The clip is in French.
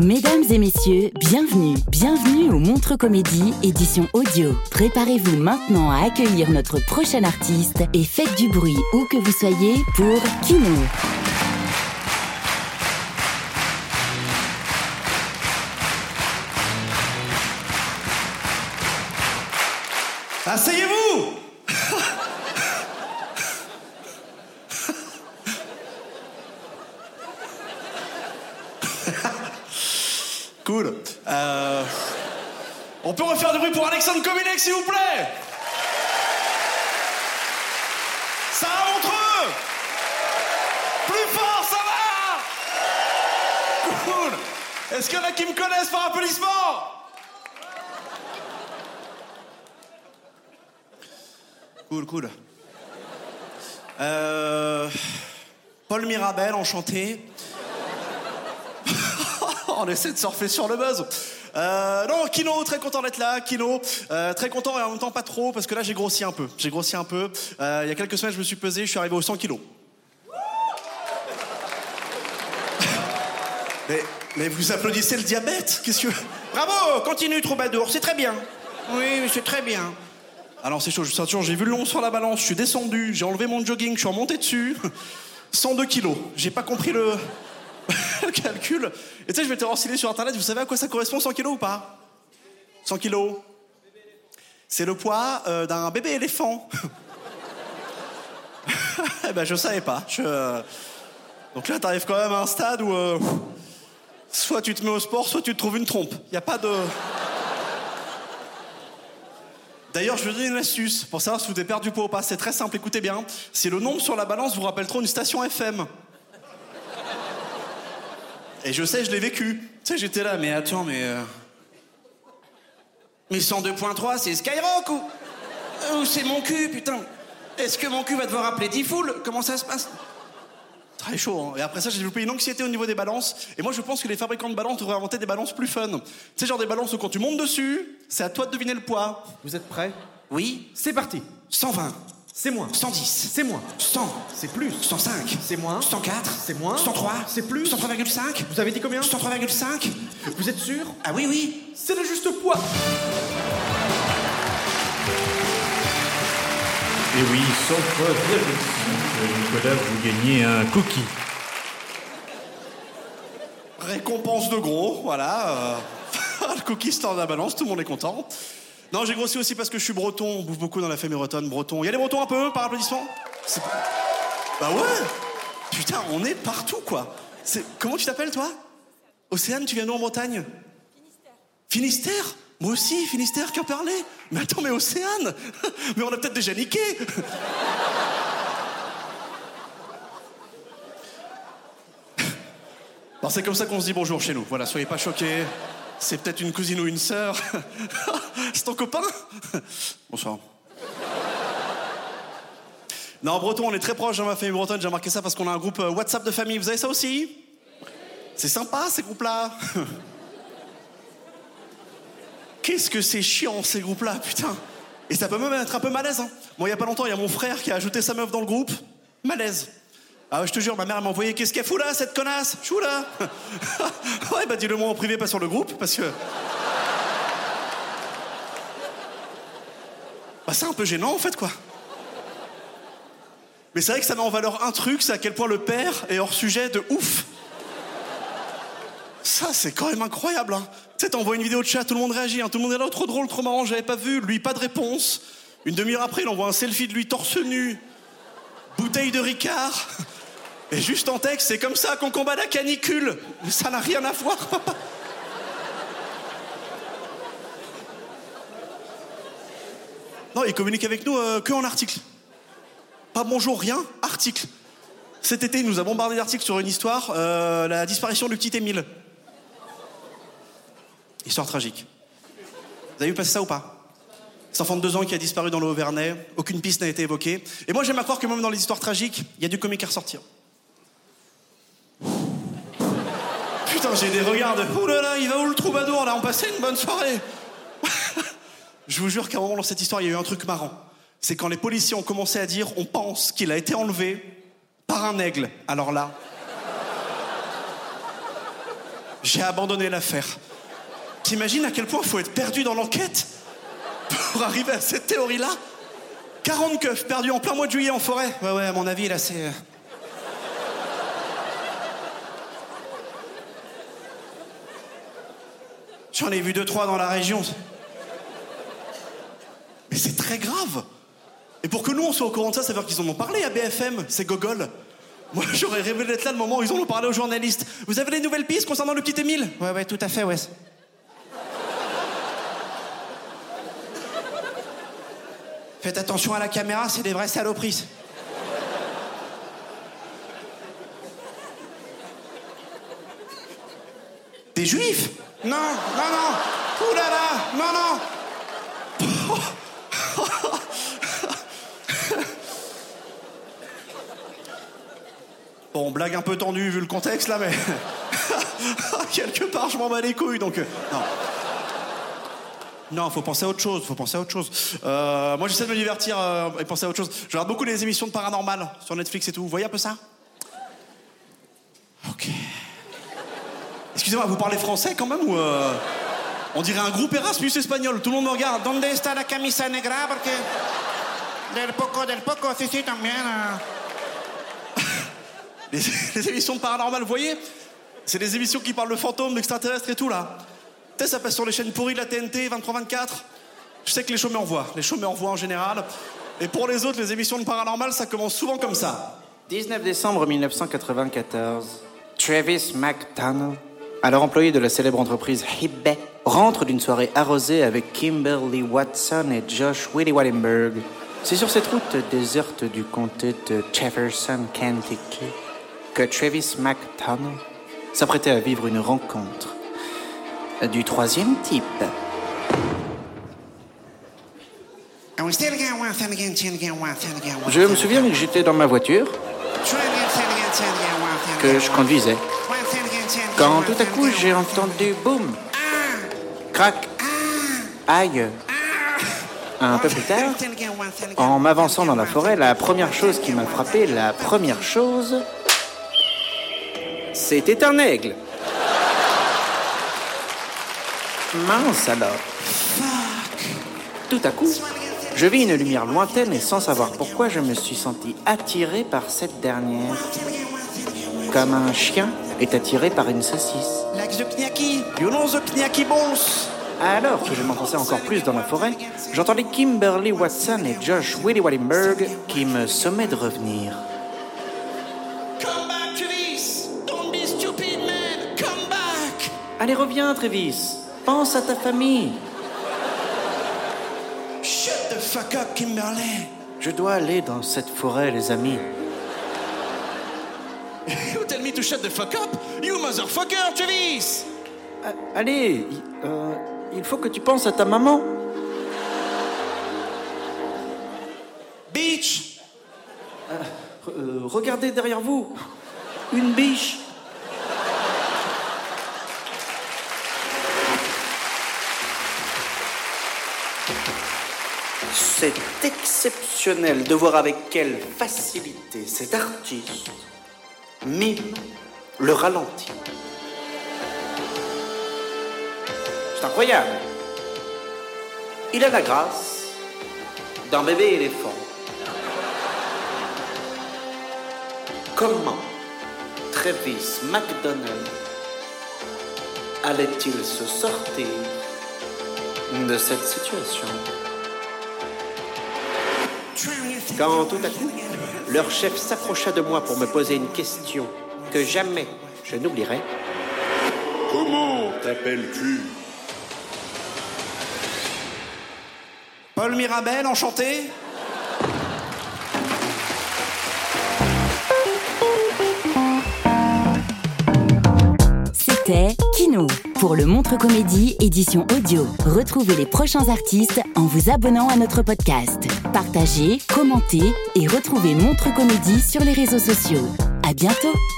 Mesdames et messieurs, bienvenue au Montreux Comédie, édition audio. Préparez-vous maintenant à accueillir notre prochain artiste et faites du bruit où que vous soyez pour Kino. Asseyez-vous. Cool. On peut refaire du bruit pour Alexandre Kominek, s'il vous plaît. Ça va, Montreux? Plus fort, ça va? Cool. Est-ce qu'il y en a qui me connaissent par applaudissement? Cool. Paul Mirabel, enchanté. On essaie de surfer sur le buzz. Non, Kino, très content d'être là. Kino, très content et en même temps pas trop, parce que là j'ai grossi un peu. Il y a quelques semaines, je me suis pesé, je suis arrivé aux 100 kilos. Mais vous applaudissez le diabète? Qu'est-ce que... Bravo, continue, Troubadour, c'est très bien. Oui, c'est très bien. Alors c'est chaud, j'ai vu le long sur la balance, je suis descendu, j'ai enlevé mon jogging, je suis remonté dessus. 102 kilos. J'ai pas compris le calcul. Et tu sais, je m'étais renseigné sur internet, vous savez à quoi ça correspond 100 kilos ou pas? 100 kilos. C'est le poids d'un bébé éléphant. Eh ben je savais pas. Donc là t'arrives quand même à un stade où soit tu te mets au sport, soit tu te trouves une trompe. Y a pas de... D'ailleurs, je vais vous donner une astuce pour savoir si vous avez perdu du poids ou pas. C'est très simple, écoutez bien. Si le nombre sur la balance vous rappelle trop une station FM. Et je sais, je l'ai vécu. Tu sais, j'étais là, mais attends, mais 102.3, c'est Skyrock ou c'est mon cul, putain? Est-ce que mon cul va devoir appeler D-Fool? Comment ça se passe? Très chaud, hein. Et après ça, j'ai développé une anxiété au niveau des balances. Et moi, je pense que les fabricants de balances devraient inventer des balances plus fun. Tu sais, genre des balances où quand tu montes dessus, c'est à toi de deviner le poids. Vous êtes prêts? Oui. C'est parti. 120. C'est moins. 110. C'est moins. 100. C'est plus. 105. C'est moins. 104. C'est moins. 103. C'est plus. 103,5. Vous avez dit combien? 103,5. Vous êtes sûr? Ah oui. C'est le juste poids. Et oui, 103,5. Nicolas, vous gagnez un cookie. Récompense de gros, voilà. Le cookie store de la balance, tout le monde est content. Non, j'ai grossi aussi parce que je suis breton, on bouffe beaucoup dans la famille bretonne, breton. Il y a des bretons un peu, par applaudissement? Bah ouais. Putain, on est partout, quoi. Comment tu t'appelles, toi? Océane, tu viens d'où en Bretagne? Finistère? Moi aussi, Finistère, qui en parlait? Mais attends, mais Océane? Mais on a peut-être déjà niqué. Bon, c'est comme ça qu'on se dit bonjour chez nous. Voilà, soyez pas choqués. C'est peut-être une cousine ou une sœur. C'est ton copain? Bonsoir. Non, en breton, on est très proche dans ma famille bretonne. J'ai remarqué ça parce qu'on a un groupe WhatsApp de famille. Vous avez ça aussi? C'est sympa, ces groupes-là. Qu'est-ce que c'est chiant, ces groupes-là, putain. Et ça peut même être un peu malaise, hein. Moi, il y a pas longtemps, il y a mon frère qui a ajouté sa meuf dans le groupe. Malaise. Ah ouais, je te jure, ma mère m'a envoyé, qu'est-ce qu'elle fout là, cette connasse? Chou là. Ouais, bah dis-le moi en privé, pas sur le groupe, parce que... Bah c'est un peu gênant, en fait, quoi. Mais c'est vrai que ça met en valeur un truc, c'est à quel point le père est hors sujet de ouf. Ça, c'est quand même incroyable, hein. Tu sais, t'envoies une vidéo de chat, tout le monde réagit, hein. Tout le monde est là, trop drôle, trop marrant, j'avais pas vu. Lui, pas de réponse. Une demi-heure après, il envoie un selfie de lui torse nu. Bouteille de Ricard. Et juste en texte, c'est comme ça qu'on combat la canicule. Mais ça n'a rien à voir, papa. Non, il communique avec nous que en article. Pas bonjour, rien, article. Cet été, il nous a bombardé d'articles sur une histoire, la disparition du petit Émile. Histoire tragique. Vous avez vu passer ça ou pas? Cet enfant de 2 ans qui a disparu dans le Haut-Vernay, aucune piste n'a été évoquée. Et moi, j'aime à croire que même dans les histoires tragiques, il y a du comique à ressortir. Putain, j'ai des regards de... Oh là là, il va où le troubadour, là? On passait une bonne soirée. Je vous jure qu'à un moment dans cette histoire, il y a eu un truc marrant. C'est quand les policiers ont commencé à dire « On pense qu'il a été enlevé par un aigle. » Alors là... J'ai abandonné l'affaire. T'imagines à quel point il faut être perdu dans l'enquête pour arriver à cette théorie-là? 40 keufs perdus en plein mois de juillet en forêt. Ouais, à mon avis, là, c'est... J'en ai vu 2-3 dans la région. Mais c'est très grave. Et pour que nous, on soit au courant de ça, ça veut dire qu'ils en ont parlé à BFM, ces gogoles. Moi, j'aurais rêvé d'être là le moment où ils en ont parlé aux journalistes. Vous avez des nouvelles pistes concernant le petit Émile? Ouais, tout à fait, ouais. Faites attention à la caméra, c'est des vraies saloperies. Des juifs? Non. Ouh là là, non. Bon, blague un peu tendue vu le contexte là, mais... Quelque part, je m'en bats les couilles, donc... Non, faut penser à autre chose, moi, j'essaie de me divertir et penser à autre chose. Je regarde beaucoup les émissions de paranormal sur Netflix et tout. Vous voyez un peu ça? Ok. Excusez-moi, vous parlez français quand même ou... On dirait un groupe Erasmus espagnol. Tout le monde me regarde. Donde está la camisa negra? Porque... Del poco, si, también... Les émissions de paranormal, vous voyez? C'est des émissions qui parlent de fantômes, d'extraterrestres et tout, là. Tu sais, ça passe sur les chaînes pourries de la TNT, 23-24. Je sais que les chômeurs en voient en général. Et pour les autres, les émissions de paranormal, ça commence souvent comme ça. 19 décembre 1994, Travis McDonald, alors employé de la célèbre entreprise eBay, rentre d'une soirée arrosée avec Kimberly Watson et Josh Willie Wallenberg. C'est sur cette route déserte du comté de Jefferson, Kentucky, que Travis McDonald s'apprêtait à vivre une rencontre du troisième type. Je me souviens que j'étais dans ma voiture, que je conduisais, quand tout à coup j'ai entendu boum, crac, aïe. Un peu plus tard, en m'avançant dans la forêt, la première chose qui m'a frappé, c'était un aigle. Mince alors. Tout à coup, je vis une lumière lointaine et sans savoir pourquoi, je me suis senti attiré par cette dernière. Comme un chien est attiré par une saucisse. Like the kniaki, you know the kniaki balls. Alors que je m'enfonçais encore plus dans la forêt, j'entendais Kimberly Watson et Josh Willie Wallenberg qui me sommaient de revenir. Come back, Travis! Don't be stupid, man! Come back! Allez, reviens, Travis. Pense à ta famille. Shut the fuck up, Kimberly! Je dois aller dans cette forêt, les amis. You tell me to shut the fuck up? You motherfucker, Travis! Allez, il faut que tu penses à ta maman. Bitch! Regardez derrière vous. Une biche. C'est exceptionnel de voir avec quelle facilité cet artiste mime le ralenti. C'est incroyable. Il a la grâce d'un bébé éléphant. Comment Travis McDonald allait-il se sortir de cette situation? Quand tout à coup, leur chef s'approcha de moi pour me poser une question que jamais je n'oublierai. Comment t'appelles-tu? Paul Mirabel, enchanté. C'était Kino pour le Montre Comédie édition audio. Retrouvez les prochains artistes en vous abonnant à notre podcast. Partagez, commentez et retrouvez Montre Comédie sur les réseaux sociaux. À bientôt.